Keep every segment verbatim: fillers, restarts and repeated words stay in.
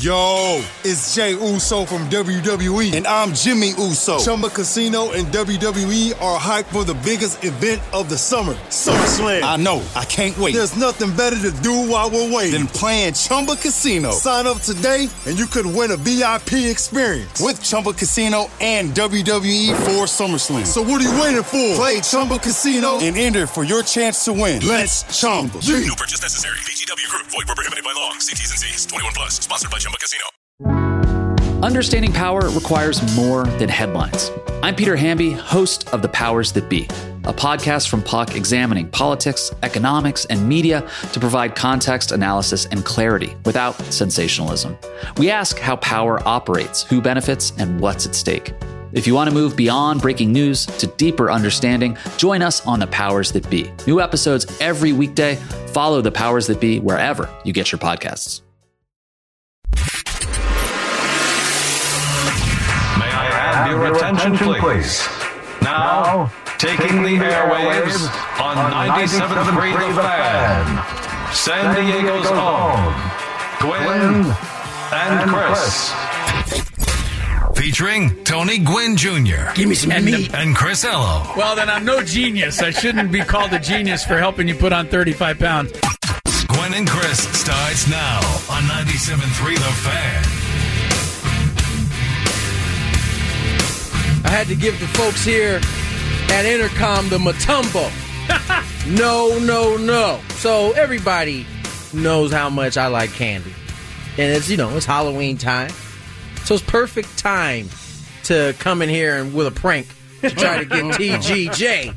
Yo, it's Jay Uso from W W E, and I'm Jimmy Uso. Chumba Casino and W W E are hyped for the biggest event of the summer, SummerSlam. I know, I can't wait. There's nothing better to do while we're waiting than playing Chumba Casino. Sign up today, and you could win a V I P experience with Chumba Casino and W W E for SummerSlam. So what are you waiting for? Play Chumba Casino and enter for your chance to win. Let's Chumba. No purchase necessary. V G W Group. Void where prohibited by law. See T's and C's. twenty-one plus. Sponsored by Chumba Casino. Understanding power requires more than headlines. I'm Peter Hamby, host of The Powers That Be, a podcast from P U C examining politics, economics, and media to provide context, analysis, and clarity without sensationalism. We ask how power operates, who benefits, and what's at stake. If you want to move beyond breaking news to deeper understanding, join us on The Powers That Be. New episodes every weekday. Follow The Powers That Be wherever you get your podcasts. May I have your attention, please? Now, taking the airwaves on ninety-seven point three The Fan, San Diego's own, Gwynn and Chris. Featuring Tony Gwynn Junior Give me some and meat. The, and Chris Ello. Well, then I'm no genius. I shouldn't be called a genius for helping you put on thirty-five pounds. Gwynn and Chris starts now on ninety-seven point three The Fan. I had to give the folks here at Intercom the Matumbo. no, no, no. So everybody knows how much I like candy. And it's, you know, it's Halloween time. So it's perfect time to come in here and with a prank to try to get T G J.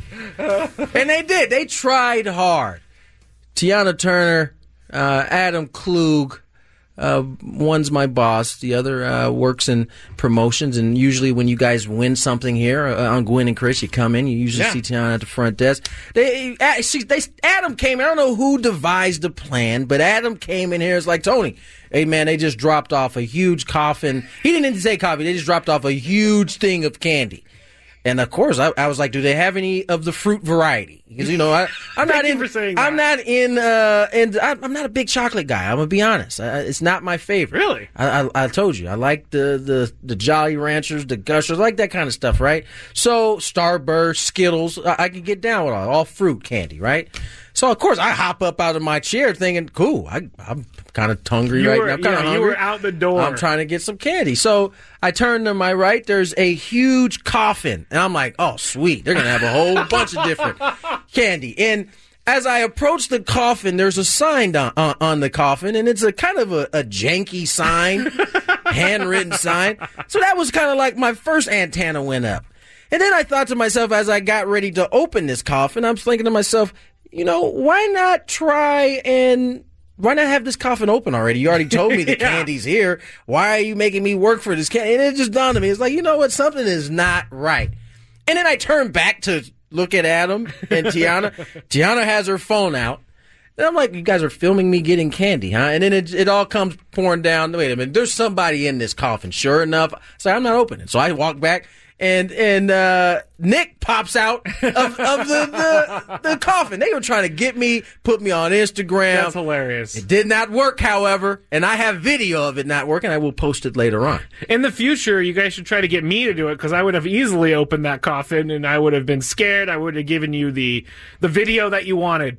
And they did. They tried hard. Tiana Turner, uh, Adam Klug, uh, one's my boss. The other uh, works in promotions. And usually when you guys win something here uh, on Gwynn and Chris, you come in. You usually yeah. see Tiana at the front desk. They, uh, she, they, Adam came in. I don't know who devised the plan, but Adam came in here. It's like, Tony, hey, man, they just dropped off a huge coffin. He didn't even say coffee. They just dropped off a huge thing of candy. And, of course, I, I was like, do they have any of the fruit variety? Because, you know, I, I'm not in, I'm not in, uh, in, I'm not a big chocolate guy. I'm going to be honest. I, it's not my favorite. Really? I, I, I told you. I like the, the, the Jolly Ranchers, the Gushers. I like that kind of stuff, right? So, Starburst, Skittles, I, I can get down with all, all fruit candy, right? So, of course, I hop up out of my chair thinking, cool, I, I'm kind of hungry you right were, now. I'm kind of yeah, hungry. You were out the door. I'm trying to get some candy. So I turn to my right. There's a huge coffin. And I'm like, oh, sweet. They're going to have a whole bunch of different candy. And as I approach the coffin, there's a sign on, on, on the coffin. And it's a kind of a, a janky sign, handwritten sign. So that was kind of like my first antenna went up. And then I thought to myself, as I got ready to open this coffin, I'm thinking to myself, you know, why not try and why not have this coffin open already? You already told me the yeah. candy's here. Why are you making me work for this candy? And it just dawned on me. It's like, you know what? Something is not right. And then I turned back to look at Adam and Tiana. Tiana has her phone out. And I'm like, you guys are filming me getting candy, huh? And then it, it all comes pouring down. Wait a minute. There's somebody in this coffin. Sure enough. So I'm not opening. So I walk back. And and uh, Nick pops out of, of the, the the coffin. They were trying to get me, put me on Instagram. That's hilarious. It did not work, however, and I have video of it not working. I will post it later on. In the future, you guys should try to get me to do it because I would have easily opened that coffin and I would have been scared. I would have given you the the video that you wanted.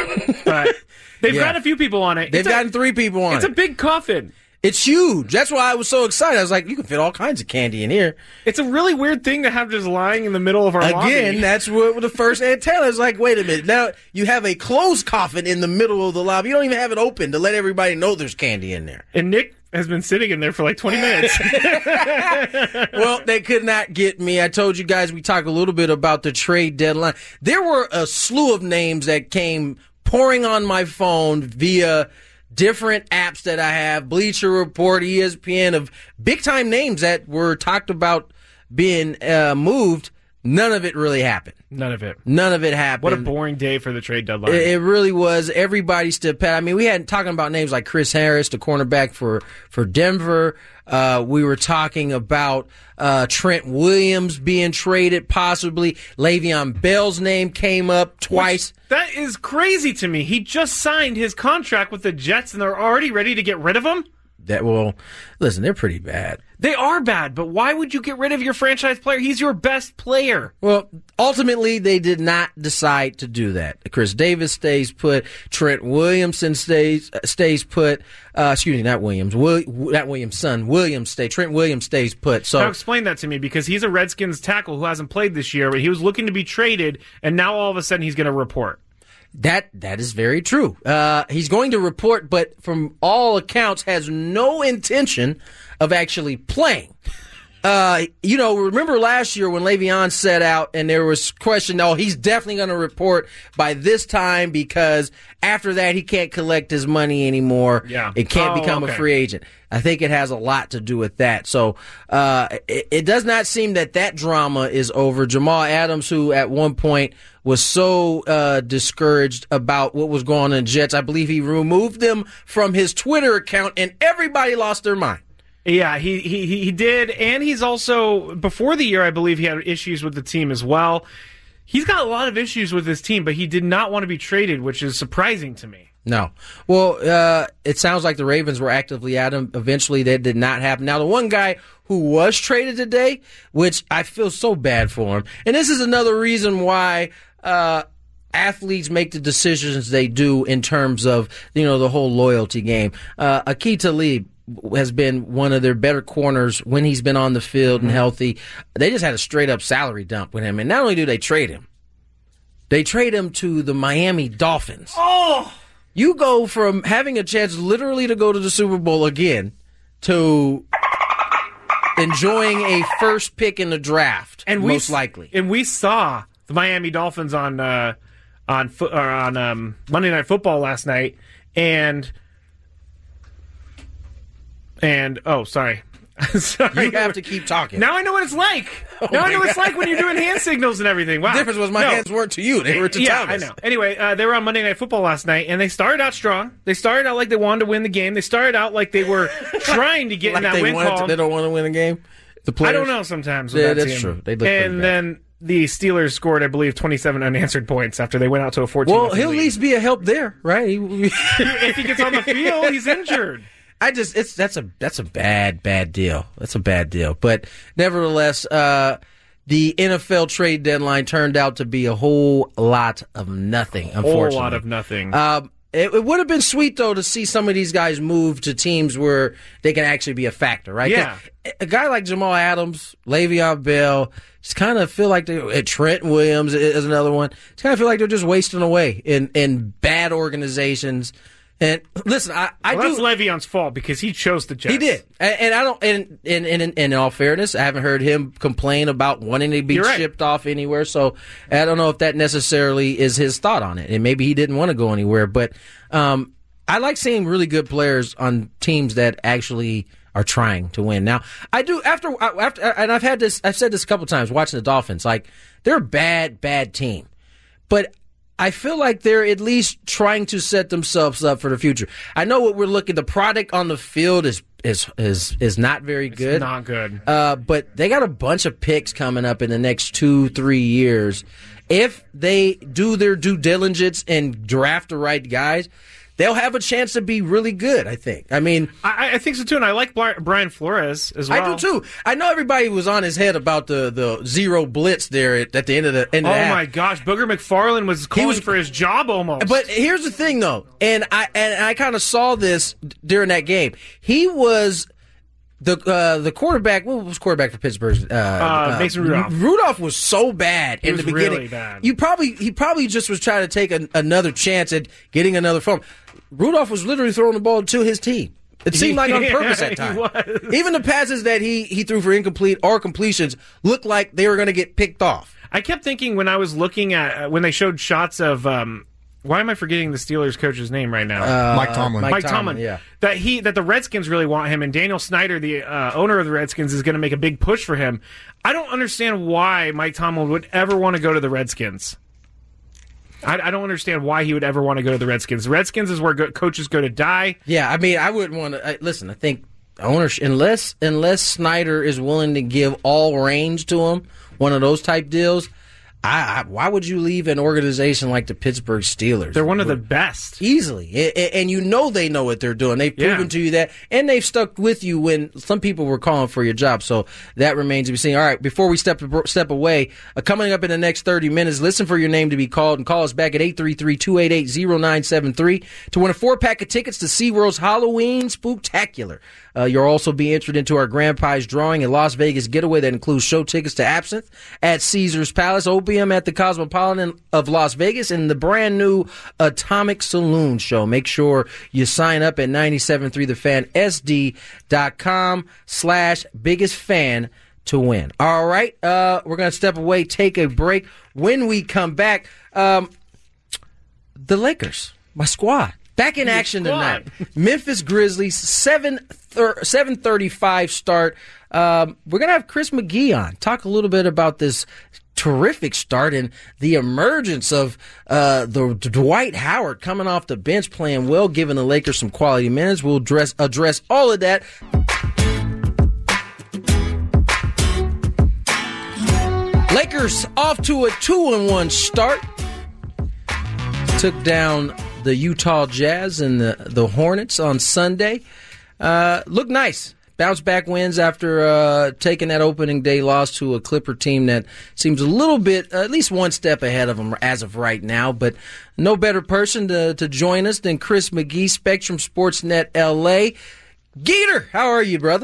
But they've yeah. got a few people on it. They've it's gotten a, three people on it's it. It's a big coffin. It's huge. That's why I was so excited. I was like, you can fit all kinds of candy in here. It's a really weird thing to have just lying in the middle of our Again, lobby. Again, that's what the first antenna is like, wait a minute. Now you have a closed coffin in the middle of the lobby. You don't even have it open to let everybody know there's candy in there. And Nick has been sitting in there for like twenty minutes. Well, they could not get me. I told you guys we talked a little bit about the trade deadline. There were a slew of names that came pouring on my phone via different apps that I have, Bleacher Report, E S P N, of big-time names that were talked about being uh, moved. None of it really happened. None of it. None of it happened. What a boring day for the trade deadline. It, it really was. Everybody stood pat. I mean, we had talking about names like Chris Harris, the cornerback for, for Denver. Uh, we were talking about uh, Trent Williams being traded, possibly. Le'Veon Bell's name came up twice. Which, that is crazy to me. He just signed his contract with the Jets, and they're already ready to get rid of him? That well, listen, they're pretty bad. They are bad, but why would you get rid of your franchise player? He's your best player. Well, ultimately, they did not decide to do that. Chris Davis stays put. Trent Williamson stays stays put. Uh, excuse me, not Williams. Will, not Williams' son. Williams stays. Trent Williams stays put. So now explain that to me, because he's a Redskins tackle who hasn't played this year, but he was looking to be traded, and now all of a sudden he's going to report. That that is very true. Uh, he's going to report, but from all accounts, has no intention of actually playing. Uh, you know, remember last year when Le'Veon set out and there was question, oh, he's definitely going to report by this time because after that he can't collect his money anymore. Yeah. It can't oh, become okay. a free agent. I think it has a lot to do with that. So uh, it, it does not seem that that drama is over. Jamal Adams, who at one point was so uh, discouraged about what was going on in Jets, I believe he removed them from his Twitter account and everybody lost their mind. Yeah, he, he he did, and he's also, before the year, I believe he had issues with the team as well. He's got a lot of issues with his team, but he did not want to be traded, which is surprising to me. No. Well, uh, it sounds like the Ravens were actively at him. Eventually, that did not happen. Now, the one guy who was traded today, which I feel so bad for him, and this is another reason why uh, athletes make the decisions they do in terms of, you know, the whole loyalty game. Uh, Aqib Talib has been one of their better corners when he's been on the field mm-hmm. and healthy. They just had a straight-up salary dump with him, and not only do they trade him, they trade him to the Miami Dolphins. Oh! You go from having a chance literally to go to the Super Bowl again to enjoying a first pick in the draft, and we, most likely. And we saw the Miami Dolphins on uh, on fo- or on um, Monday Night Football last night, and and oh, sorry. Sorry. You have to keep talking. Now I know what it's like. Oh now I know what it's God. like when you're doing hand signals and everything. Wow. The difference was my no. hands weren't to you. They were to yeah, Thomas. I know. Anyway, uh, they were on Monday Night Football last night, and they started out strong. They started out like they wanted to win the game. They started out like they were trying to get like in that they win wanted column. To, they don't want to win a game? The players? I don't know sometimes. With Yeah, that that's team. true. They look pretty and bad. then the Steelers scored, I believe, twenty-seven unanswered points after they went out to a fourteen. Well, he'll at least be a help there, right? If he gets on the field, he's injured. I just it's that's a that's a bad bad deal. That's a bad deal. But nevertheless, uh, the N F L trade deadline turned out to be a whole lot of nothing. Unfortunately, A whole lot of nothing. Um, it, it would have been sweet though to see some of these guys move to teams where they can actually be a factor, right? Yeah. A guy like Jamal Adams, Le'Veon Bell, just kind of feel like they. Trent Williams is another one. Just kind of feel like they're just wasting away in in bad organizations. And listen, I, I well, do. That's Le'Veon's fault because he chose the Jets. He did, and, and I don't. And, and, and, and in all fairness, I haven't heard him complain about wanting to be You're right. shipped off anywhere. So I don't know if that necessarily is his thought on it, and maybe he didn't want to go anywhere. But um, I like seeing really good players on teams that actually are trying to win. Now, I do after after, and I've had this. I've said this a couple times watching the Dolphins. Like they're a bad, bad team, but I feel like they're at least trying to set themselves up for the future. I know what we're looking. The product on the field is is is is not very good. It's not good. Uh, but they got a bunch of picks coming up in the next two, three years. If they do their due diligence and draft the right guys, they'll have a chance to be really good, I think. I mean, I, I think so too, and I like Brian Flores as well. I do too. I know everybody was on his head about the, the zero blitz there at, at the end of the end Oh of the half. my gosh, Booger McFarland was calling was- for his job almost. But here's the thing, though, and I and I kind of saw this during that game. He was the uh, the quarterback. What was quarterback for Pittsburgh? Uh, Uh, Mason Rudolph. Rudolph was so bad He in was the beginning. really bad. You probably he probably just was trying to take an, another chance at getting another phone. Rudolph was literally throwing the ball to his team. It seemed like on purpose Yeah, at he times. was. Even the passes that he, he threw for incomplete or completions looked like they were going to get picked off. I kept thinking when I was looking at uh, when they showed shots of um, why am I forgetting the Steelers coach's name right now? Uh, Mike Tomlin. Mike Mike Tomlin, Tomlin. yeah. That he that the Redskins really want him, and Daniel Snyder, the uh, owner of the Redskins, is going to make a big push for him. I don't understand why Mike Tomlin would ever want to go to the Redskins. I, I don't understand why he would ever want to go to the Redskins. The Redskins is where go- coaches go to die. Yeah, I mean, I wouldn't want to. Listen, I think ownership, unless unless Snyder is willing to give all range to him, one of those type deals, I, I, why would you leave an organization like the Pittsburgh Steelers? They're one of the best. Easily. And you know they know what they're doing. They've proven yeah. to you that. And they've stuck with you when some people were calling for your job. So that remains to be seen. All right, before we step step away, uh, coming up in the next thirty minutes, listen for your name to be called and call us back at eight three three, two eight eight, zero nine seven three to win a four-pack of tickets to SeaWorld's Halloween Spooktacular. Uh, you'll also be entered into our Grand Prize drawing, a Las Vegas getaway that includes show tickets to Absinthe at Caesars Palace, Opium at the Cosmopolitan of Las Vegas, and the brand new Atomic Saloon show. Make sure you sign up at nine seven three the fan S D dot com slash biggest fan to win. All right, uh, we're going to step away, take a break. When we come back, um, the Lakers, my squad. Back in action tonight. Memphis Grizzlies, seven thirty-five start. Um, we're going to have Chris McGee on. Talk a little bit about this terrific start and the emergence of uh, the Dwight Howard coming off the bench playing well, giving the Lakers some quality minutes. We'll address, address all of that. Lakers off to a two and one start. Took down the Utah Jazz and the, the Hornets on Sunday. Uh, looked nice. Bounce back wins after uh, taking that opening day loss to a Clipper team that seems a little bit, uh, at least one step ahead of them as of right now. But no better person to, to join us than Chris McGee, Spectrum Sportsnet L A. Geeter, how are you, brother?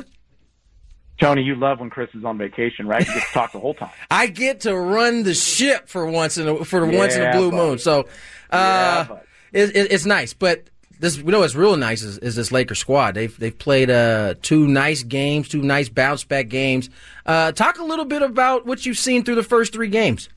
Tony, you love when Chris is on vacation, right? You get to talk the whole time. I get to run the ship for once in a, for yeah, once in a blue buddy. moon. So uh, yeah, it, it, it's nice, but. This, we know what's real nice is, is this Lakers squad. They've they've played uh, two nice games, two nice bounce back games. Uh, talk a little bit about what you've seen through the first three games.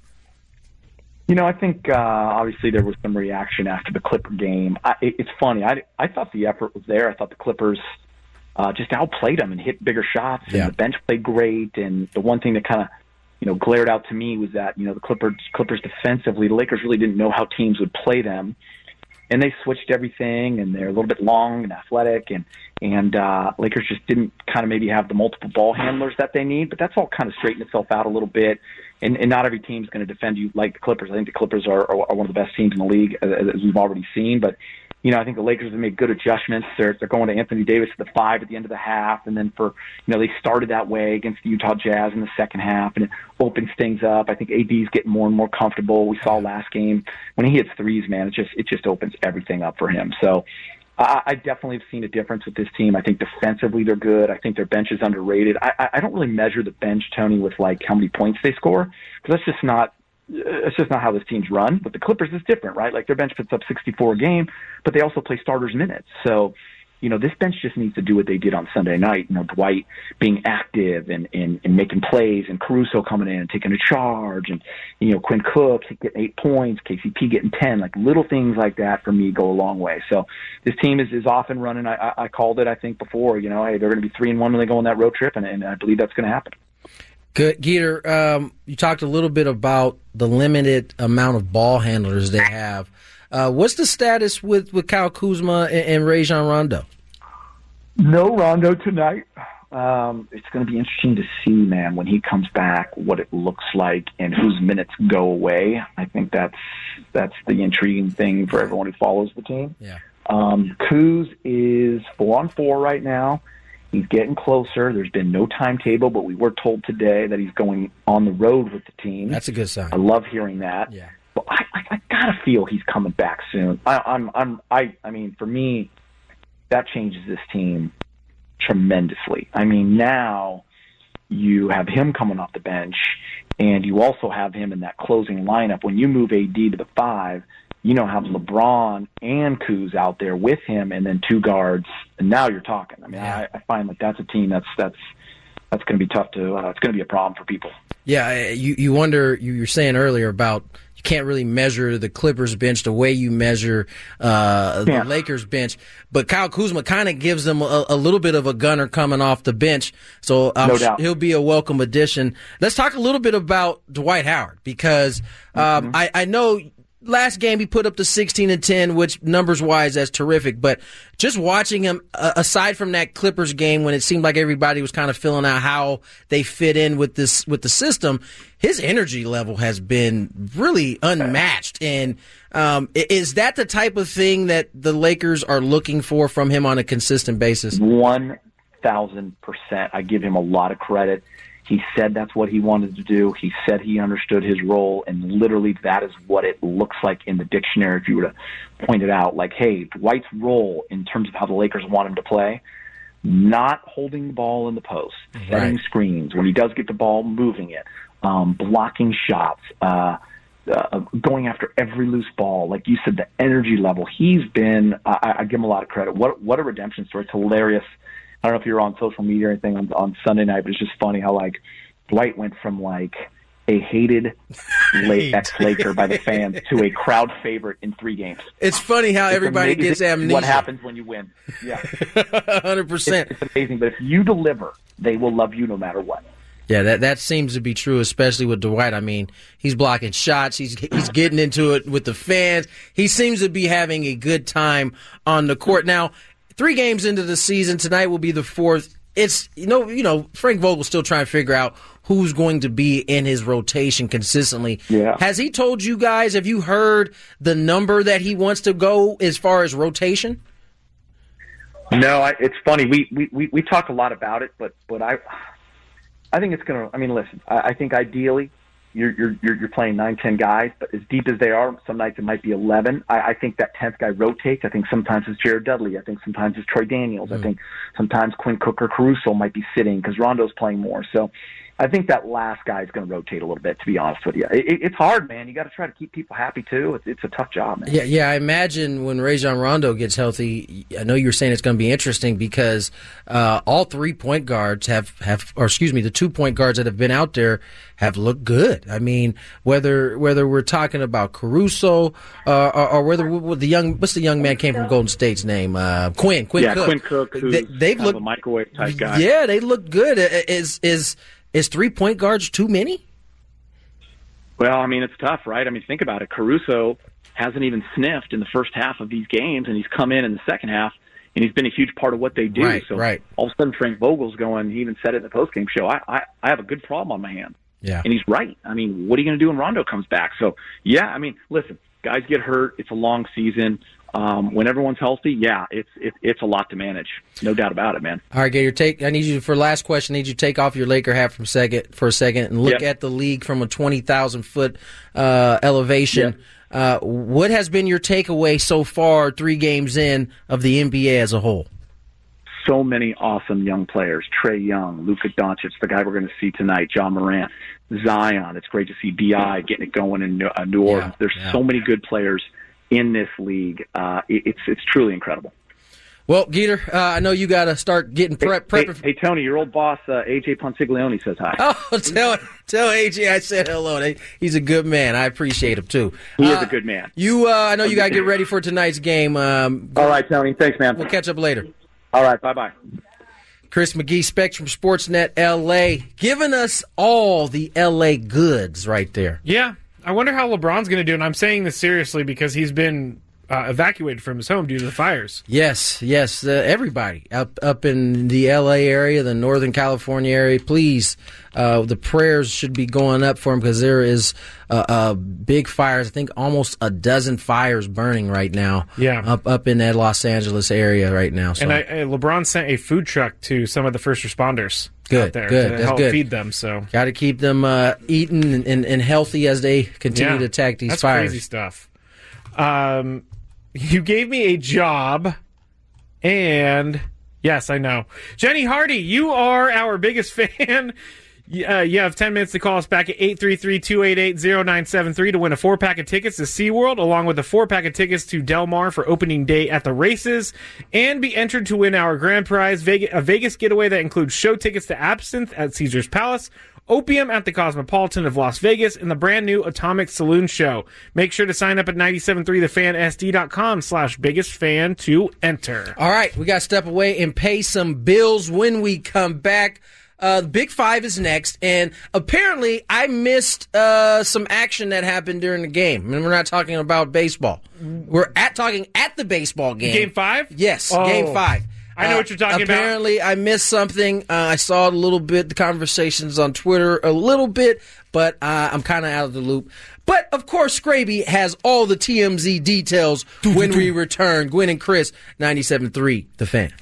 You know, I think uh, obviously there was some reaction after the Clipper game. I, it, it's funny. I, I thought the effort was there. I thought the Clippers uh, just outplayed them and hit bigger shots. And yeah. the bench played great. And the one thing that kind of you know glared out to me was that you know the Clippers Clippers defensively, the Lakers really didn't know how teams would play them. And they switched everything, and they're a little bit long and athletic, and and uh, Lakers just didn't kind of maybe have the multiple ball handlers that they need. But that's all kind of straightened itself out a little bit. And, and not every team's going to defend you like the Clippers. I think the Clippers are, are, are one of the best teams in the league, as, as we've already seen. But you know, I think the Lakers have made good adjustments. They're they're going to Anthony Davis at the five at the end of the half, and then for you know they started that way against the Utah Jazz in the second half, and it opens things up. I think A D's getting more and more comfortable. We saw last game when he hits threes, man, it just it just opens everything up for him. So I, I definitely have seen a difference with this team. I think defensively they're good. I think their bench is underrated. I, I don't really measure the bench, Tony, with like how many points they score, because that's just not. It's just not how this team's run. But the Clippers is different, right? Like their bench puts up sixty-four a game, but they also play starters minutes. So, you know, this bench just needs to do what they did on Sunday night. You know, Dwight being active and, and, and making plays, and Caruso coming in and taking a charge, and, you know, Quinn Cook getting eight points, K C P getting ten. Like little things like that for me go a long way. So this team is, is off and running. I, I, I called it, I think, before. You know, hey, they're going to be three and one when they go on that road trip, and, and I believe that's going to happen. Good. Geeter, um, you talked a little bit about the limited amount of ball handlers they have. Uh, what's the status with, with Kyle Kuzma and, and Rajon Rondo? No Rondo tonight. Um, it's going to be interesting to see, man, when he comes back, what it looks like and whose minutes go away. I think that's that's the intriguing thing for everyone who follows the team. Yeah. Um, Kuz is four on four right now. He's getting closer. There's been no timetable, but we were told today that he's going on the road with the team. That's a good sign. I love hearing that. Yeah. But I, I, I gotta feel he's coming back soon. I, I'm, I'm, I, I mean, for me, that changes this team tremendously. I mean, now you have him coming off the bench, and you also have him in that closing lineup. When you move A D to the five, you know, have LeBron and Kuz out there with him, and then two guards, and now you're talking. I mean, yeah. I, I find like that's a team that's that's that's going to be tough to. Uh, it's going to be a problem for people. Yeah, you you wonder. You were saying earlier about you can't really measure the Clippers bench the way you measure uh, the yeah. Lakers bench, but Kyle Kuzma kind of gives them a, a little bit of a gunner coming off the bench, so um, no doubt. he'll be a welcome addition. Let's talk a little bit about Dwight Howard, because um, mm-hmm. I, I know. last game he put up the sixteen and ten, which numbers-wise, that's terrific. But just watching him, uh, aside from that Clippers game when it seemed like everybody was kind of filling out how they fit in with this with the system, his energy level has been really unmatched. And um, is that the type of thing that the Lakers are looking for from him on a consistent basis? One thousand percent. I give him a lot of credit. He said that's what he wanted to do. He said he understood his role, and literally that is what it looks like in the dictionary if you were to point it out. Like, hey, Dwight's role in terms of how the Lakers want him to play, not holding the ball in the post, setting Right. screens, when he does get the ball, moving it, um, blocking shots, uh, uh, going after every loose ball. Like you said, the energy level. He's been, I, I give him a lot of credit. What, what a redemption story. It's hilarious. I don't know if you were on social media or anything on, on Sunday night, but it's just funny how, like, Dwight went from, like, a hated late ex-Laker by the fans to a crowd favorite in three games. It's funny how It's everybody amazing gets amnesia. What happens when you win. Yeah. one hundred percent. It's, it's amazing. But if you deliver, they will love you no matter what. Yeah, that that seems to be true, especially with Dwight. I mean, he's blocking shots. He's he's getting into it with the fans. He seems to be having a good time on the court. Now, three games into the season, tonight will be the fourth. It's you know you know Frank Vogel's still trying to figure out who's going to be in his rotation consistently. Yeah. Has he told you guys? Have you heard the number that he wants to go as far as rotation? No, I, it's funny. We, we, we, we talk a lot about it, but but I I think it's gonna. I mean, listen. I, I think ideally you're you're you're you're playing nine, ten guys, but as deep as they are, some nights it might be eleven. I, I think that tenth guy rotates. I think sometimes it's Jared Dudley. I think sometimes it's Troy Daniels. Mm. I think sometimes Quinn Cook or Caruso might be sitting because Rondo's playing more. So I think that last guy is going to rotate a little bit, to be honest with you. It, it, it's hard, man. You got to try to keep people happy, too. It's, it's a tough job, man. Yeah, yeah. I imagine when Rajon Rondo gets healthy, I know you were saying it's going to be interesting because uh, all three point guards have, have, or excuse me, the two point guards that have been out there have looked good. I mean, whether whether we're talking about Caruso uh, or, or whether the young, what's the young man came from Golden State's name? Uh, Quinn, Quinn yeah, Cook. Quinn Cook, who's they, they've kind looked, of a microwave type guy. Yeah, they look good. Is is Is three-point guards too many? Well, I mean, it's tough, right? I mean, think about it. Caruso hasn't even sniffed in the first half of these games, and he's come in in the second half, and he's been a huge part of what they do. Right, so right. all of a sudden, Frank Vogel's going, he even said it in the postgame show, I, I, I have a good problem on my hands. Yeah. And he's right. I mean, what are you going to do when Rondo comes back? So, yeah, I mean, listen, guys get hurt. It's a long season. Um, when everyone's healthy, yeah, it's it, it's a lot to manage. No doubt about it, man. All right, Gator, take. I need you for last question. I need you to take off your Laker hat from second for a second and look Yep. at the league from a twenty thousand foot uh, elevation. Yep. Uh, what has been your takeaway so far, three games in, of the N B A as a whole? So many awesome young players: Trae Young, Luka Doncic, the guy we're going to see tonight, John Morant, Zion. It's great to see B I getting it going in uh, New Orleans. Yeah, There's yeah. so many good players in this league. Uh, it, it's it's truly incredible. Well, Gator, uh, I know you got to start getting prep. Hey, prep. hey, hey, Tony, your old boss, uh, A J Ponsiglione, says hi. Oh, tell tell A J I said hello. He's a good man. I appreciate him too. He uh, is a good man. You, uh, I know you got to get ready for tonight's game. Um, All right, Tony. Thanks, man. we'll catch up later. All right, bye-bye. Chris McGee, Spectrum Sportsnet L A, giving us all the L A goods right there. Yeah. I wonder how LeBron's going to do, and I'm saying this seriously because he's been uh, evacuated from his home due to the fires. Yes, yes, uh, everybody up up in the L A area, the Northern California area, please, uh, the prayers should be going up for him because there is uh, uh, big fires. I think almost a dozen fires burning right now. Yeah. up up in that Los Angeles area right now. So. And I, I, LeBron sent a food truck to some of the first responders Good, out there good, to that's help good. feed them. So Got to keep them uh, eating and, and, and healthy as they continue yeah, to attack these that's fires. crazy stuff. Um, you gave me a job, and yes, I know. Jenny Hardy, you are our biggest fan. Uh, you have ten minutes to call us back at eight three three, two eight eight, zero nine seven three to win a four-pack of tickets to SeaWorld, along with a four-pack of tickets to Del Mar for opening day at the races, and be entered to win our grand prize, Vegas, a Vegas getaway that includes show tickets to Absinthe at Caesars Palace, Opium at the Cosmopolitan of Las Vegas, and the brand new Atomic Saloon Show. Make sure to sign up at nine seven three the fan S D dot com slash biggest fan to enter. All right, we got to step away and pay some bills. When we come back, Uh, the Big Five is next, and apparently I missed uh, some action that happened during the game. I mean, we're not talking about baseball. We're at talking at the baseball game. Game five? Yes, oh. game five. I know uh, what you're talking apparently, about. Apparently, I missed something. Uh, I saw a little bit, the conversations on Twitter a little bit, but uh, I'm kind of out of the loop. But, of course, Scraby has all the T M Z details when we return. Gwen and Chris, ninety-seven point three, The Fan.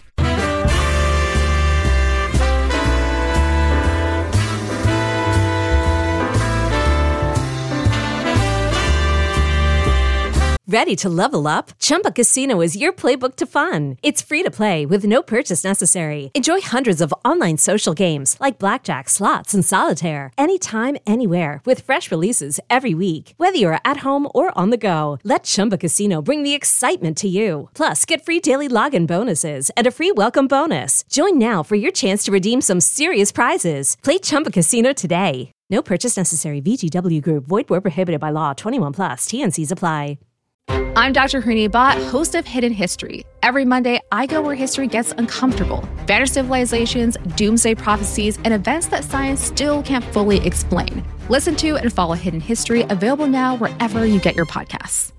Ready to level up? Chumba Casino is your playbook to fun. It's free to play with no purchase necessary. Enjoy hundreds of online social games like blackjack, slots, and solitaire anytime, anywhere with fresh releases every week. Whether you're at home or on the go, let Chumba Casino bring the excitement to you. Plus, get free daily login bonuses and a free welcome bonus. Join now for your chance to redeem some serious prizes. Play Chumba Casino today. No purchase necessary. V G W Group. Void where prohibited by law. twenty-one plus. T N Cs apply. I'm Doctor Hooney Bott, host of Hidden History. Every Monday, I go where history gets uncomfortable. Vanished civilizations, doomsday prophecies, and events that science still can't fully explain. Listen to and follow Hidden History, available now wherever you get your podcasts.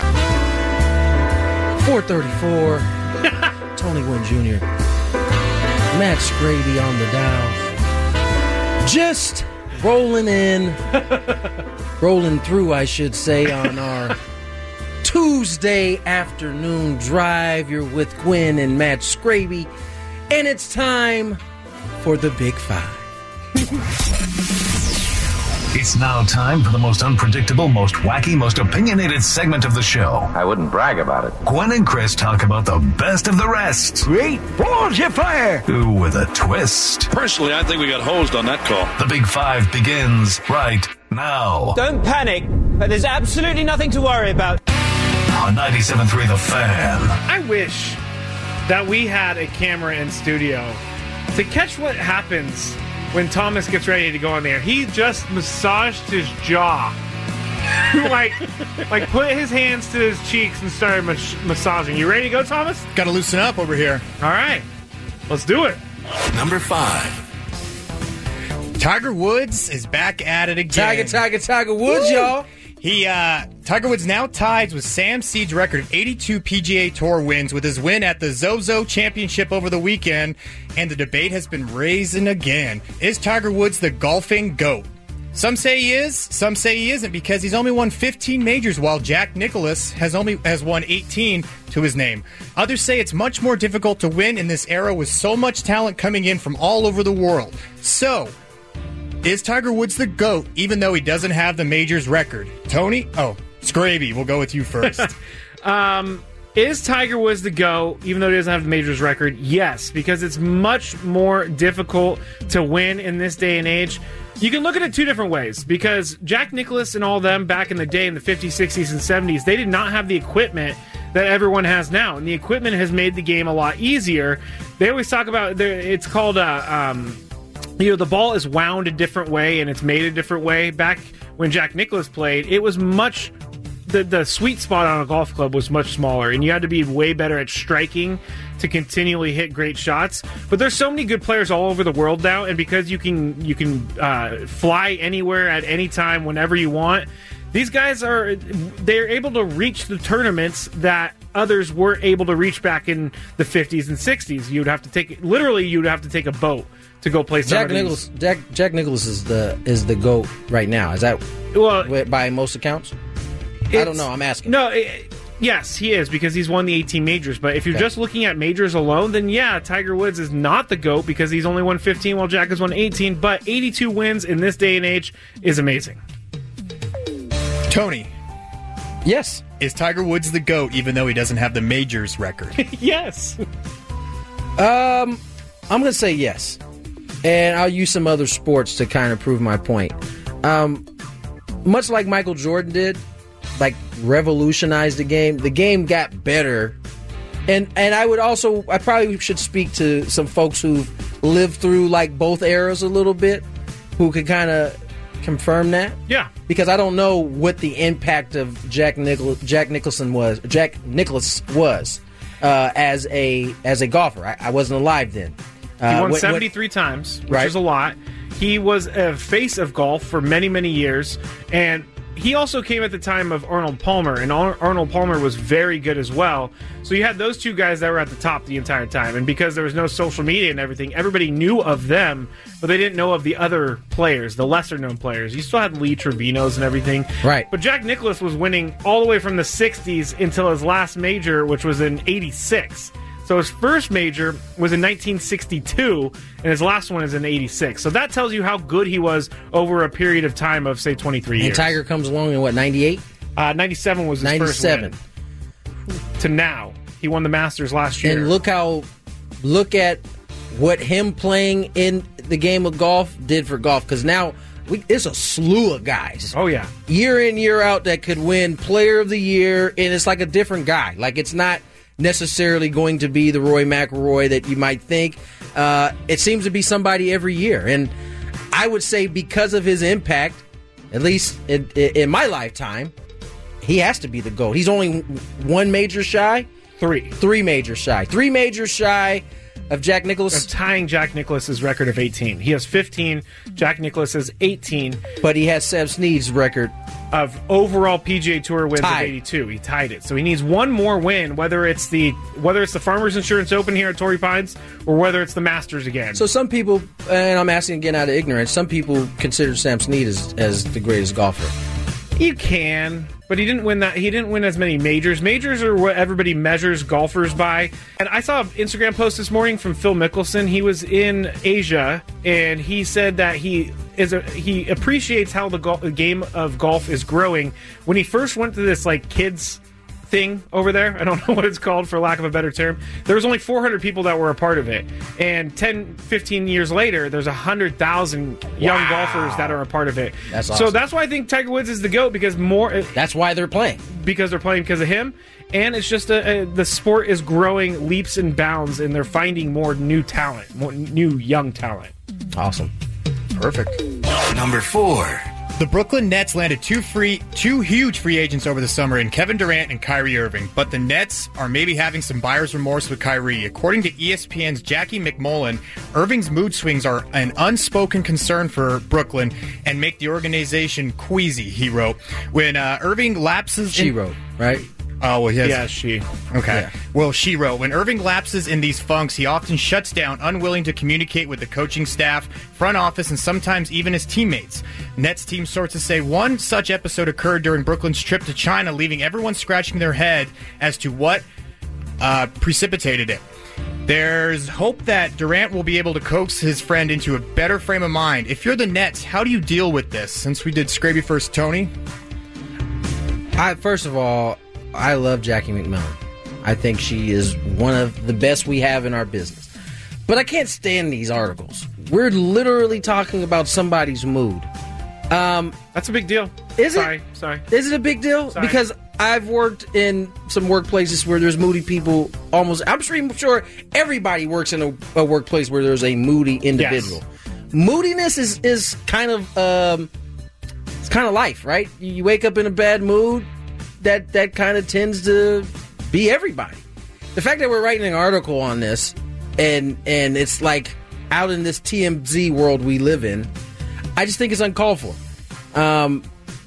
four thirty-four, Tony Gwynn Junior Matt Scraby on the dial. Just rolling in, rolling through, I should say, on our Tuesday afternoon drive. You're with Gwen and Matt Scraby, and it's time for the Big Five. It's now time for the most unpredictable, most wacky, most opinionated segment of the show. I wouldn't brag about it. Gwen and Chris talk about the best of the rest. Great balls you fire! Ooh, with a twist. Personally, I think we got hosed on that call. The Big Five begins right now. Don't panic, but there's absolutely nothing to worry about. On ninety-seven point three The Fan. I wish that we had a camera in studio to catch what happens when Thomas gets ready to go on there. He just massaged his jaw. like, like put his hands to his cheeks and started mas- massaging. You ready to go, Thomas? Got to loosen up over here. All right. Let's do it. Number five. Tiger Woods is back at it again. Tiger, Tiger, Tiger Woods, Woo! y'all. He, uh, Tiger Woods now ties with Sam Seed's record of eighty-two P G A Tour wins with his win at the Zozo Championship over the weekend, and the debate has been raising again. Is Tiger Woods the golfing GOAT? Some say he is, some say he isn't, because he's only won fifteen majors, while Jack Nicklaus has only has won eighteen to his name. Others say it's much more difficult to win in this era with so much talent coming in from all over the world. So, is Tiger Woods the GOAT, even though he doesn't have the majors record? Tony? Oh, Scraby, we'll go with you first. um, is Tiger Woods the GOAT, even though he doesn't have the majors record? Yes, because it's much more difficult to win in this day and age. You can look at it two different ways, because Jack Nicklaus and all them back in the day in the fifties, sixties, and seventies, they did not have the equipment that everyone has now, and the equipment has made the game a lot easier. They always talk about, it's called a... Um, You know, the ball is wound a different way and it's made a different way. Back when Jack Nicklaus played, it was much... The, the sweet spot on a golf club was much smaller, and you had to be way better at striking to continually hit great shots. But there's so many good players all over the world now, and because you can you can uh, fly anywhere at any time whenever you want, these guys are they're able to reach the tournaments that others weren't able to reach back in the fifties and sixties. You'd have to take literally you'd have to take a boat to go play some Jack of these. Nicklaus. Jack Jack Nicklaus is the is the GOAT right now. Is that well by most accounts? I don't know. I'm asking. No, it, yes, he is, because he's won the eighteen majors. But if you're Okay. just looking at majors alone, then yeah, Tiger Woods is not the GOAT because he's only won fifteen while Jack has won eighteen. But eighty-two wins in this day and age is amazing. Tony. Yes. Is Tiger Woods the GOAT, even though he doesn't have the majors record? Yes. Um, I'm going to say yes. And I'll use some other sports to kind of prove my point. Um, much like Michael Jordan did, like revolutionized the game, the game got better. And and I would also, I probably should speak to some folks who've lived through like both eras a little bit, who could kind of confirm that. Yeah. Because I don't know what the impact of Jack Nichol- Jack Nicholson was, Jack Nicklaus was uh, as a as a golfer. I, I wasn't alive then. He Uh, won what- seventy-three times, which Right. is a lot. He was a face of golf for many, many years, and he also came at the time of Arnold Palmer, and Ar- Arnold Palmer was very good as well. So you had those two guys that were at the top the entire time, and because there was no social media and everything, everybody knew of them, but they didn't know of the other players, the lesser-known players. You still had Lee Trevinos and everything. Right. But Jack Nicklaus was winning all the way from the sixties until his last major, which was in eighty-six. So his first major was in nineteen sixty-two, and his last one is in eighty-six. So that tells you how good he was over a period of time of, say, twenty-three And years. Tiger comes along in what, ninety-eight? Uh, ninety-seven was his ninety-seven. first win. To now. He won the Masters last year. And look how, look at what him playing in the game of golf did for golf. Because now, we, it's a slew of guys. Oh, yeah. Year in, year out that could win Player of the Year, and it's like a different guy. Like, it's not necessarily going to be the Roy McIlroy that you might think. Uh, it seems to be somebody every year. And I would say because of his impact, at least in, in my lifetime, he has to be the GOAT. He's only one major shy. Three. Three majors shy. Three majors shy of Jack Nicklaus. Of tying Jack Nicklaus's record of eighteen. He has fifteen. Jack Nicklaus has eighteen. But he has Seb Snead's record of overall P G A Tour wins Tied. of eighty-two. He tied it. So he needs one more win, whether it's the whether it's the Farmers Insurance Open here at Torrey Pines or whether it's the Masters again. So some people, and I'm asking again out of ignorance, some people consider Sam Snead as, as the greatest golfer. You can, but he didn't win that. He didn't win as many majors. Majors are what everybody measures golfers by. And I saw an Instagram post this morning from Phil Mickelson. He was in Asia, and he said that he is a, he appreciates how the, gol- the game of golf is growing. When he first went to this like kids thing over there, I don't know what it's called for lack of a better term, there was only four hundred people that were a part of it, and ten, fifteen years later there's one hundred thousand young Wow. golfers that are a part of it. That's So awesome. that's why I think Tiger Woods is the GOAT, because more that's why they're playing, because they're playing because of him, and it's just a, a, the sport is growing leaps and bounds, and they're finding more new talent, more new young talent. Awesome. Perfect. Number four. The Brooklyn Nets landed two free, two huge free agents over the summer in Kevin Durant and Kyrie Irving, but the Nets are maybe having some buyer's remorse with Kyrie. According to E S P N's Jackie McMullen, Irving's mood swings are an unspoken concern for Brooklyn and make the organization queasy, he wrote. When uh, Irving lapses... She in- wrote, right? Oh, well, he has... Yeah, she. Okay. Yeah. Well, she wrote, when Irving lapses in these funks, he often shuts down, unwilling to communicate with the coaching staff, front office, and sometimes even his teammates. Nets team sources say one such episode occurred during Brooklyn's trip to China, leaving everyone scratching their head as to what uh, precipitated it. There's hope that Durant will be able to coax his friend into a better frame of mind. If you're the Nets, how do you deal with this? Since we did Scraby first, Tony? I, first of all, I love Jackie McMillan. I think she is one of the best we have in our business. But I can't stand these articles. We're literally talking about somebody's mood. Um, That's a big deal. Is sorry, it? Sorry. Is it a big deal? Sorry. Because I've worked in some workplaces where there's moody people almost... I'm sure, I'm sure everybody works in a, a workplace where there's a moody individual. Yes. Moodiness is, is kind of... Um, it's kind of life, right? You wake up in a bad mood, that that kind of tends to be everybody. The fact that we're writing an article on this, and and it's like out in this T M Z world we live in, I just think it's uncalled for. Um,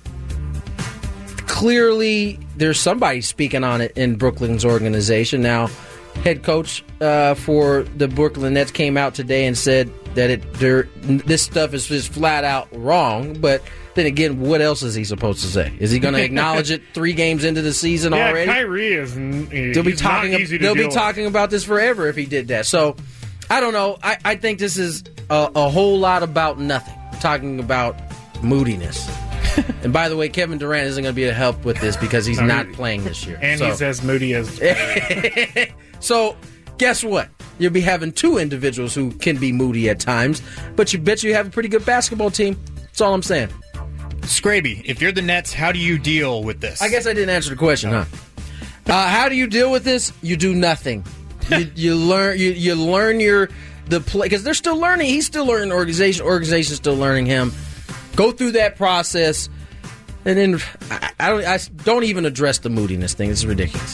clearly, there's somebody speaking on it in Brooklyn's organization. Now, head coach uh, for the Brooklyn Nets came out today and said that it there, this stuff is just flat out wrong, but then again, what else is he supposed to say? Is he going to acknowledge it three games into the season yeah, already? Kyrie is. They'll be talking. Not easy to they'll deal be talking with. about this forever if he did that. So, I don't know. I, I think this is a, a whole lot about nothing. Talking about moodiness. And by the way, Kevin Durant isn't going to be a help with this because he's No, not he- playing this year. And so. he's as moody as. So, guess what? You'll be having two individuals who can be moody at times, but you bet you have a pretty good basketball team. That's all I'm saying. Scraby, if you're the Nets, how do you deal with this? I guess I didn't answer the question, huh? Uh, how do you deal with this? You do nothing. You, you learn. You, you learn your the play because they're still learning. He's still learning. Organization. Organization's still learning him. Go through that process, and then I, I don't. I don't even address the moodiness thing. This is ridiculous.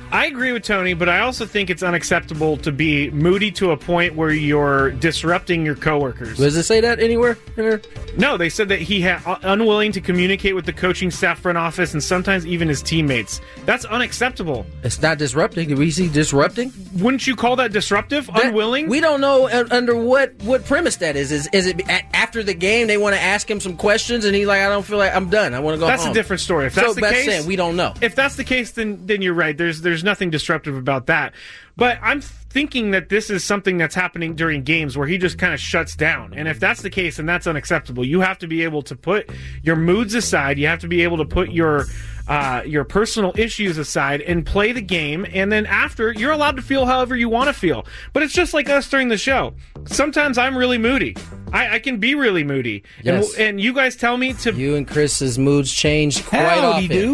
I agree with Tony, but I also think it's unacceptable to be moody to a point where you're disrupting your coworkers. Does it say that anywhere? No, they said that he had uh, unwilling to communicate with the coaching staff, front office, and sometimes even his teammates. That's unacceptable. It's not disrupting. Did we see disrupting? Wouldn't you call that disruptive? That, unwilling? We don't know uh, under what, what premise that is. Is is it a- after the game they want to ask him some questions and he's like, I don't feel like I'm done. I want to go that's home. That's a different story. If that's so the that's case, saying we don't know. If that's the case, then then you're right. There's there's nothing disruptive about that. But I'm thinking that this is something that's happening during games where he just kind of shuts down. And if that's the case, then that's unacceptable. You have to be able to put your moods aside. You have to be able to put your uh, your personal issues aside and play the game. And then after, you're allowed to feel however you want to feel. But it's just like us during the show. Sometimes I'm really moody. I, I can be really moody. Yes. And, and you guys tell me to... You and Chris's moods change quite often. do.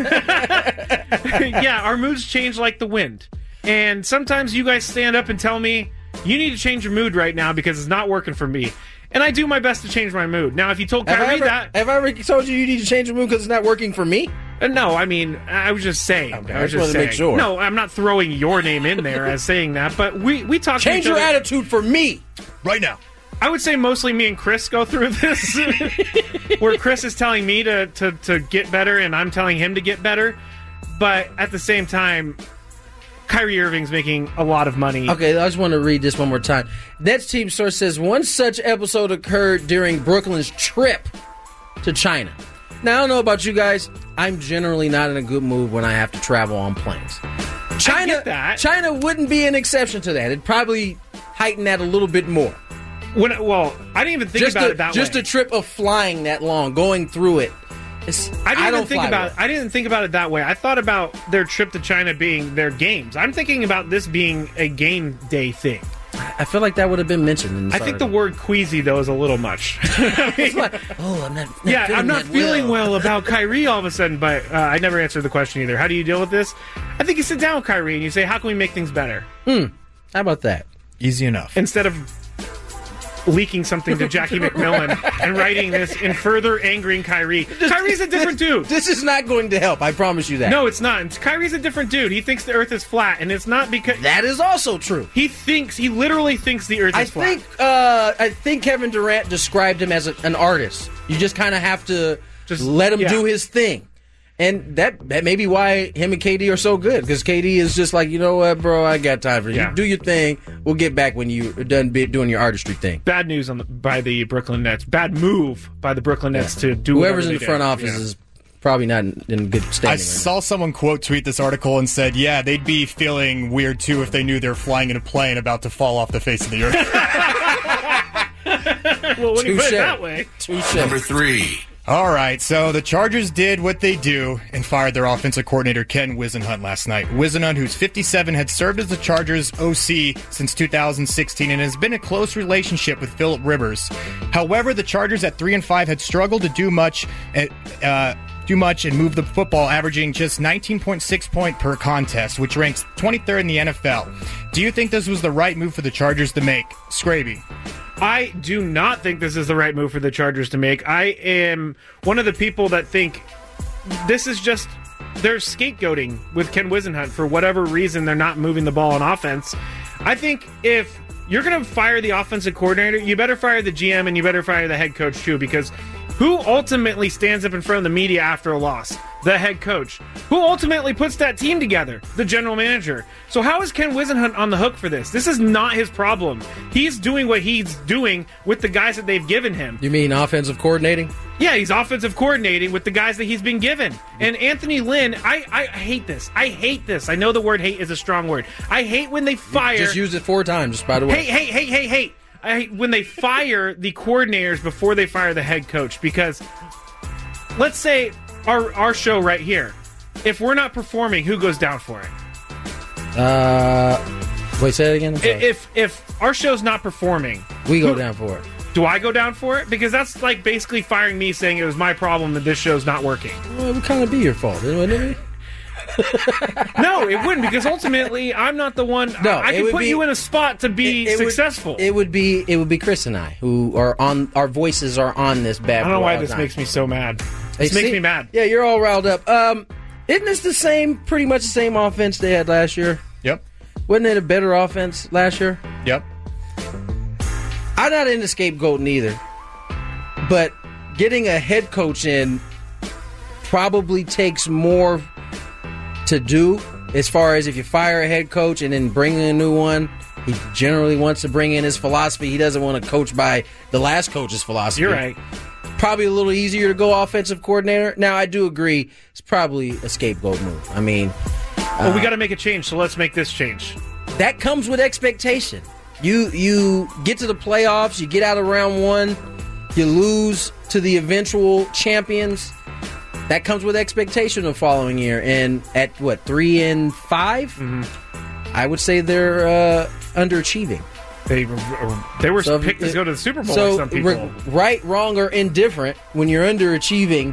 Yeah, our moods change like the wind. And sometimes you guys stand up and tell me, you need to change your mood right now because it's not working for me. And I do my best to change my mood. Now, if you told Have I Kyrie ever, that... Have I ever told you you need to change your mood because it's not working for me? Uh, no, I mean, I was just saying. Okay, I I was just just wanted to saying. make sure. No, I'm not throwing your name in there as saying that, but we, we talk Change to each your other. attitude for me right now. I would say mostly me and Chris go through this, where Chris is telling me to, to, to get better and I'm telling him to get better. But at the same time, Kyrie Irving's making a lot of money. Okay, I just want to read this one more time. Nets team source says one such episode occurred during Brooklyn's trip to China. Now, I don't know about you guys. I'm generally not in a good mood when I have to travel on planes. China, I get that. China wouldn't be an exception to that. It'd probably heighten that a little bit more. When, well, I didn't even think just about a, it that just way. Just a trip of flying that long, going through it. It's, I didn't I don't even think fly about. well. I didn't think about it that way. I thought about their trip to China being their games. I'm thinking about this being a game day thing. I feel like that would have been mentioned. In the I think the word queasy though is a little much. I mean, like, oh, I'm not. not yeah, feeling I'm not that feeling well. well about Kyrie all of a sudden. But uh, I never answered the question either. How do you deal with this? I think you sit down with Kyrie and you say, "How can we make things better?" Hmm. How about that? Easy enough. Instead of leaking something to Jackie McMillan and writing this and further angering Kyrie. Kyrie's a different this, dude. This is not going to help. I promise you that. No, it's not. Kyrie's a different dude. He thinks the Earth is flat, and it's not because that is also true. He thinks he literally thinks the Earth is I flat. think uh, I think Kevin Durant described him as a, an artist. You just kind of have to just let him yeah. do his thing. And that that may be why him and K D are so good, because K D is just like, you know what, bro, I got time for you. Yeah. Do your thing. We'll get back when you're done be, doing your artistry thing. Bad news on the, by the Brooklyn Nets. Bad move by the Brooklyn Nets yeah. to do whoever's in they the front did. office yeah. is probably not in, in good standing. I right saw now. someone quote tweet this article and said, yeah, they'd be feeling weird too if they knew they were flying in a plane about to fall off the face of the earth. Well, when Touché. you put it that way. Touché. Number three. All right, so the Chargers did what they do and fired their offensive coordinator, Ken Whisenhunt, last night. Whisenhunt, who's fifty-seven, had served as the Chargers O C since two thousand sixteen and has been in a close relationship with Philip Rivers. However, the Chargers at three and five had struggled to do much at, uh, do much and move the football, averaging just nineteen point six points per contest, which ranks twenty-third in the N F L. Do you think this was the right move for the Chargers to make? Scraby. I do not think this is the right move for the Chargers to make. I am one of the people that think this is just, they're scapegoating with Ken Whisenhunt for whatever reason they're not moving the ball on offense. I think if you're going to fire the offensive coordinator, you better fire the G M and you better fire the head coach too, because who ultimately stands up in front of the media after a loss? The head coach. Who ultimately puts that team together? The general manager. So how is Ken Whisenhunt on the hook for this? This is not his problem. He's doing what he's doing with the guys that they've given him. You mean offensive coordinating? Yeah, he's offensive coordinating with the guys that he's been given. And Anthony Lynn, I, I hate this. I hate this. I know the word hate is a strong word. I hate when they fire... Just used it four times, by the way. Hate, hate, hate, hate, hate. I hate when they fire the coordinators before they fire the head coach, because let's say our our show right here, if we're not performing, who goes down for it? Uh, wait, say it again. I'm sorry. If if our show's not performing, we go who, down for it. Do I go down for it? Because that's like basically firing me, saying it was my problem that this show's not working. Well, it would kind of be your fault, wouldn't it? No, it wouldn't, because ultimately I'm not the one. No, I, I can put be, you in a spot to be it, it successful. Would, it would be it would be Chris and I who are on. Our voices are on this bad. I don't know why all this time. makes me so mad. Hey, This makes see? me mad. Yeah, you're all riled up. Um, Isn't this the same, pretty much the same offense they had last year? Yep. Wasn't it a better offense last year? Yep. I'm not into scapegoating either, but getting a head coach in probably takes more to do as far as if you fire a head coach and then bring in a new one. He generally wants to bring in his philosophy. He doesn't want to coach by the last coach's philosophy. You're right. Probably a little easier to go offensive coordinator. Now, I do agree it's probably a scapegoat move. I mean... Well, uh, we got to make a change, so let's make this change. That comes with expectation. You you get to the playoffs, you get out of round one, you lose to the eventual champions. That comes with expectation the following year. And at, what, three and five? Mm-hmm. I would say they're uh, underachieving. They they were So picked if- to go to the Super Bowl So, with some people. r- right, wrong, or indifferent, when you're underachieving,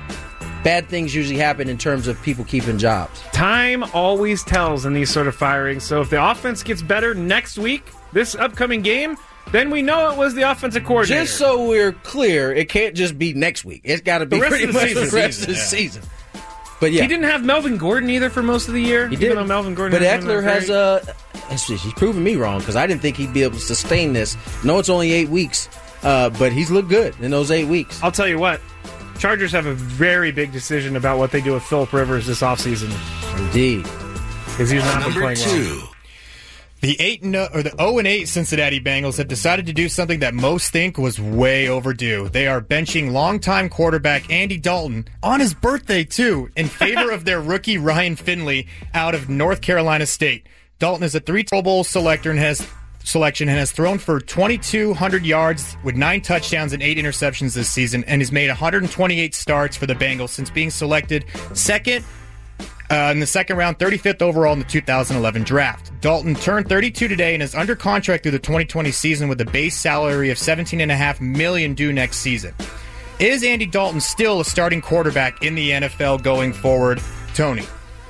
bad things usually happen in terms of people keeping jobs. Time always tells in these sort of firings. So if the offense gets better next week, this upcoming game, then we know it was the offensive coordinator. Just so we're clear, it can't just be next week. It's got to be The rest pretty of the much season. the rest of the Yeah. season. But yeah, He didn't have Melvin Gordon either for most of the year. He even did. though Melvin Gordon But hasn't been Eckler that has great. uh, it's just- he's proven me wrong because I didn't think he'd be able to sustain this. No, it's only eight weeks, uh, but he's looked good in those eight weeks. I'll tell you what, Chargers have a very big decision about what they do with Phillip Rivers this offseason. Indeed, because he's not been playing well. The eight and oh, or the zero and eight Cincinnati Bengals have decided to do something that most think was way overdue. They are benching longtime quarterback Andy Dalton on his birthday too, in favor of their rookie Ryan Finley out of North Carolina State. Dalton is a three Pro Bowl selector and has selection and has thrown for twenty-two hundred yards with nine touchdowns and eight interceptions this season, and has made one hundred twenty-eight starts for the Bengals since being selected second. Uh, in the second round, thirty-fifth overall in the two thousand eleven draft. Dalton turned thirty-two today and is under contract through the twenty twenty season with a base salary of seventeen point five million dollars due next season. Is Andy Dalton still a starting quarterback in the N F L going forward? Tony.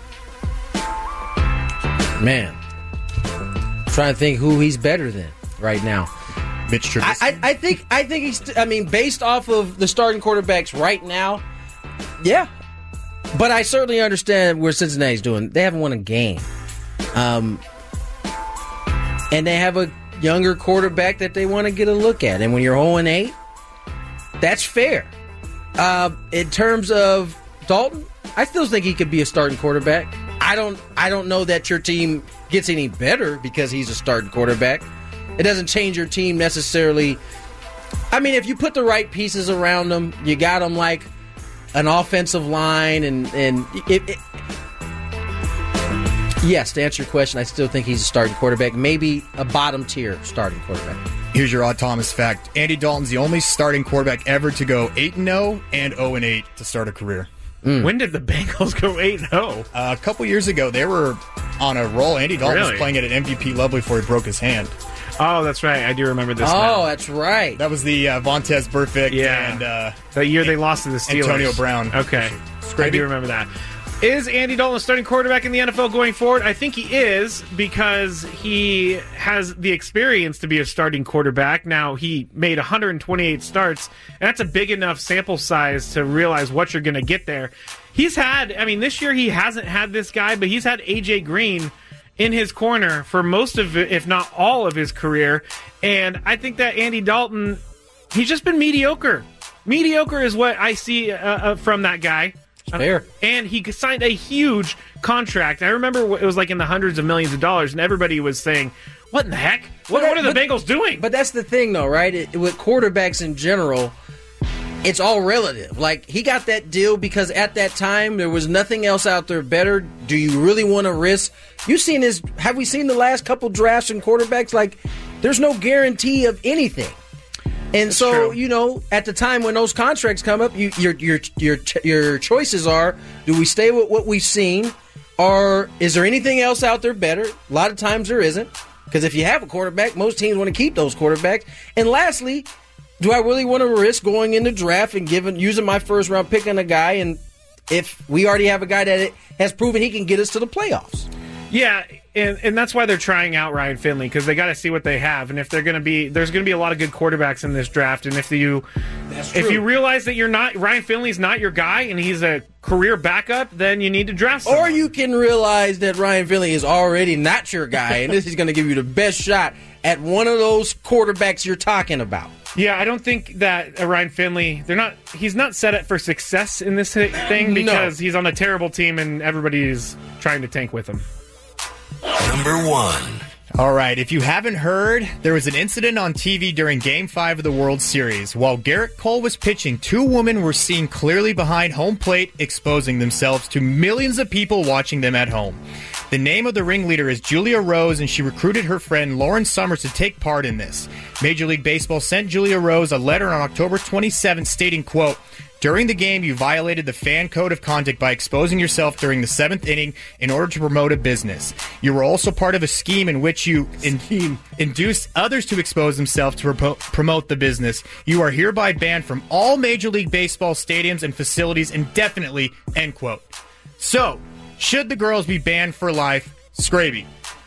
man, I'm trying to think who he's better than right now. Mitch Trubisky. I, I, I think I think he's. I mean, based off of the starting quarterbacks right now, yeah. But I certainly understand where Cincinnati's doing. They haven't won a game, um, and they have a younger quarterback that they want to get a look at. And when you're zero and eight, that's fair. Uh, in terms of Dalton, I still think he could be a starting quarterback. I don't. I don't know that your team gets any better because he's a starting quarterback. It doesn't change your team necessarily. I mean, if you put the right pieces around them, you got them like an offensive line, and and it, it, yes, to answer your question, I still think he's a starting quarterback, maybe a bottom tier starting quarterback. Here's your odd Thomas fact: Andy Dalton's the only starting quarterback ever to go eight and zero and zero and eight to start a career. Mm. When did the Bengals go eight and zero? Uh, a couple years ago, they were on a roll. Andy Dalton Really? was playing at an M V P level before he broke his hand. Oh, that's right. I do remember this. Oh, now. that's right. That was the uh, Vontez Burfict Yeah. and uh, That year they lost to the Steelers. Antonio Brown. Okay. I Gravy. do remember that. Is Andy Dalton a starting quarterback in the N F L going forward? I think he is because he has the experience to be a starting quarterback. Now, he made one hundred twenty-eight starts, and that's a big enough sample size to realize what you're going to get there. He's had, I mean, this year he hasn't had this guy, but he's had A J Green in his corner for most of it, if not all of his career. And I think that Andy Dalton, he's just been mediocre. Mediocre is what I see uh, uh, from that guy. Fair. Uh, and he signed a huge contract. I remember it was like in the hundreds of millions of dollars, and everybody was saying, what in the heck? What, But what are the that- Bengals doing? But that's the thing, though, right? It, with quarterbacks in general, it's all relative. Like, he got that deal because at that time there was nothing else out there better. Do you really want to risk? You seen his? Have we seen the last couple drafts and quarterbacks? Like, there's no guarantee of anything. And That's so, true. you know, at the time when those contracts come up, you, your your your your choices are: do we stay with what we've seen, or is there anything else out there better? A lot of times there isn't, because if you have a quarterback, most teams want to keep those quarterbacks. And lastly, do I really want to risk going in the draft and giving using my first round pick on a guy, and if we already have a guy that has proven he can get us to the playoffs? Yeah, and, and that's why they're trying out Ryan Finley, because they got to see what they have, and if they're going to be, there's going to be a lot of good quarterbacks in this draft, and if you, if you realize that you're not Ryan Finley's not your guy, and he's a career backup, then you need to draft someone. Or you can realize that Ryan Finley is already not your guy, and this is going to give you the best shot at one of those quarterbacks you're talking about. Yeah, I don't think that uh, Ryan Finley, they're not. He's not set up for success in this thing because no. he's on a terrible team and everybody's trying to tank with him. Number one. All right, if you haven't heard, there was an incident on T V during Game five of the World Series. While Garrett Cole was pitching, two women were seen clearly behind home plate, exposing themselves to millions of people watching them at home. The name of the ringleader is Julia Rose, and she recruited her friend Lauren Summers to take part in this. Major League Baseball sent Julia Rose a letter on October twenty-seventh stating, quote, "During the game, you violated the fan code of conduct by exposing yourself during the seventh inning in order to promote a business. You were also part of a scheme in which you in- induced others to expose themselves to pro- promote the business. You are hereby banned from all Major League Baseball stadiums and facilities indefinitely," end quote. So, should the girls be banned for life? Scraby.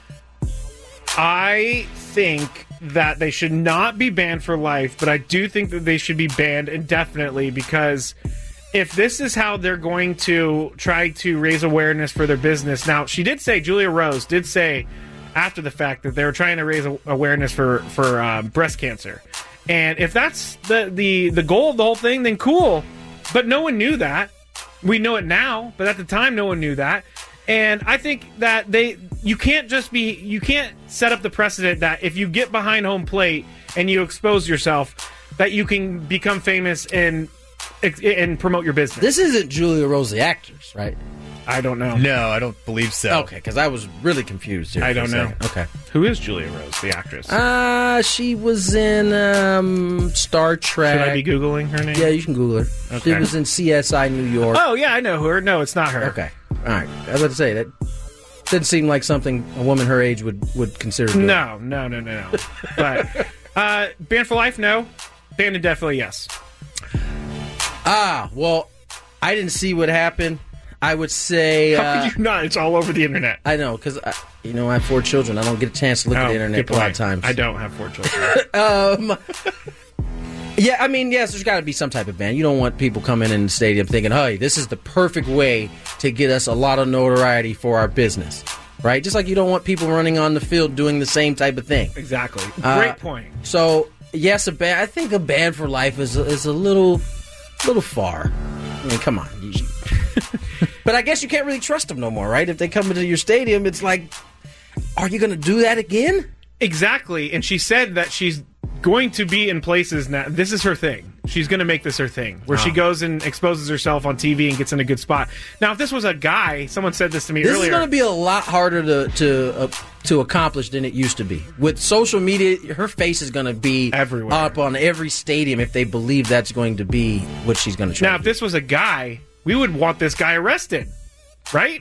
I think that they should not be banned for life, but I do think that they should be banned indefinitely, because if this is how they're going to try to raise awareness for their business. Now, she did say, Julia Rose did say after the fact that they were trying to raise awareness for, for um, breast cancer. And if that's the, the, the goal of the whole thing, then cool. But no one knew that. We know it now, but at the time, no one knew that. And I think that they, you can't just be, you can't set up the precedent that if you get behind home plate and you expose yourself, that you can become famous and and promote your business. This isn't Julia Rose, the actress, right? I don't know. No, I don't believe so. Okay, because I was really confused here. I don't know. Okay. Who is Julia Rose, the actress? Uh, she was in um, Star Trek. Should I be Googling her name? Yeah, you can Google her. Okay. She was in C S I New York. Oh, yeah, I know her. No, it's not her. Okay. All right. I was about to say, that didn't seem like something a woman her age would, would consider doing. No, no, no, no, no. But uh, banned for life, no. Banned indefinitely, yes. Ah, well, I didn't see what happened. I would say... How uh, could you not? It's all over the internet. I know, because, you know, I have four children. I don't get a chance to look oh, at the internet a lot of times. I don't have four children. um, yeah, I mean, yes, there's got to be some type of ban. You don't want people coming in the stadium thinking, hey, this is the perfect way to get us a lot of notoriety for our business, right? Just like you don't want people running on the field doing the same type of thing. Exactly. Uh, Great point. So, yes, a ban. I think a ban for life is, is a little, little far. I mean, come on. But I guess you can't really trust them no more, right? If they come into your stadium, it's like, are you going to do that again? Exactly. And she said that she's going to be in places now. This is her thing. She's going to make this her thing, where oh. she goes and exposes herself on T V and gets in a good spot. Now, if this was a guy, someone said this to me this earlier. This is going to be a lot harder to to uh, to accomplish than it used to be. With social media, her face is going to be everywhere, up on every stadium if they believe that's going to be what she's going to try. Now, to if do. this was a guy, we would want this guy arrested, right?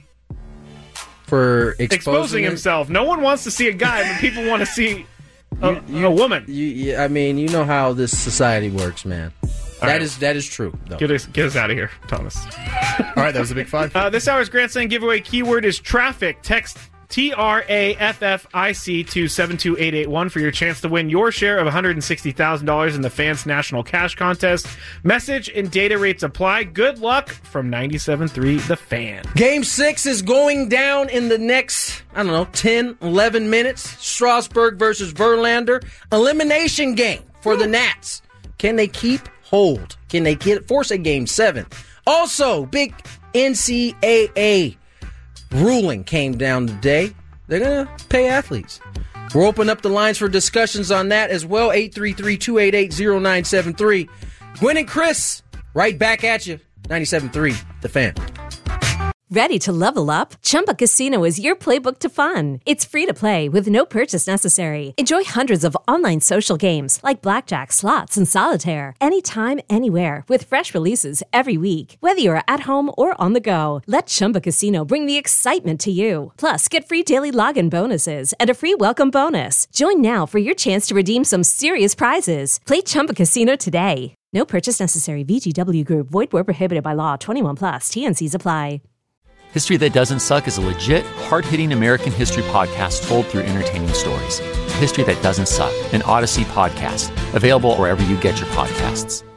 For exposing, exposing himself. No one wants to see a guy, but people want to see a, you, you, a woman. You, you, I mean, you know how this society works, man. All that right. is that is true. Though. Get us get us out of here, Thomas. All right, that was a big five. Uh, this hour's Grand Slam giveaway keyword is traffic. Text T R A F F I C to seven two eight eight one for your chance to win your share of one hundred sixty thousand dollars in the Fans National Cash Contest. Message and data rates apply. Good luck from ninety-seven point three The Fan. Game six is going down in the next, I don't know, ten, eleven minutes. Strasburg versus Verlander. Elimination game for the Nats. Can they keep hold? Can they get force a game seven? Also, big N C double A ruling came down today. They're going to pay athletes. We'll open up the lines for discussions on that as well. eight three three, two eight eight, zero nine seven three. Gwen and Chris, right back at you. ninety-seven point three The Fan. Ready to level up? Chumba Casino is your playbook to fun. It's free to play with no purchase necessary. Enjoy hundreds of online social games like blackjack, slots, and solitaire anytime, anywhere with fresh releases every week. Whether you're at home or on the go, let Chumba Casino bring the excitement to you. Plus, get free daily login bonuses and a free welcome bonus. Join now for your chance to redeem some serious prizes. Play Chumba Casino today. No purchase necessary. V G W Group. Void where prohibited by law. twenty-one plus. T N Cs apply. History That Doesn't Suck is a legit, hard-hitting American history podcast told through entertaining stories. History That Doesn't Suck, an Odyssey podcast, available wherever you get your podcasts.